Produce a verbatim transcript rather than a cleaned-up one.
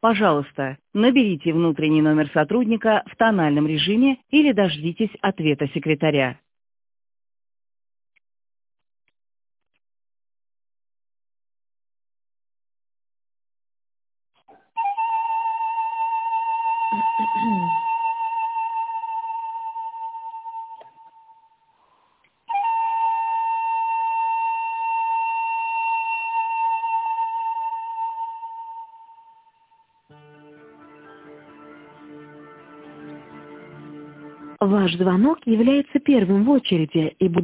Пожалуйста, наберите внутренний номер сотрудника в тональном режиме или дождитесь ответа секретаря. Ваш звонок является первым в очереди и будет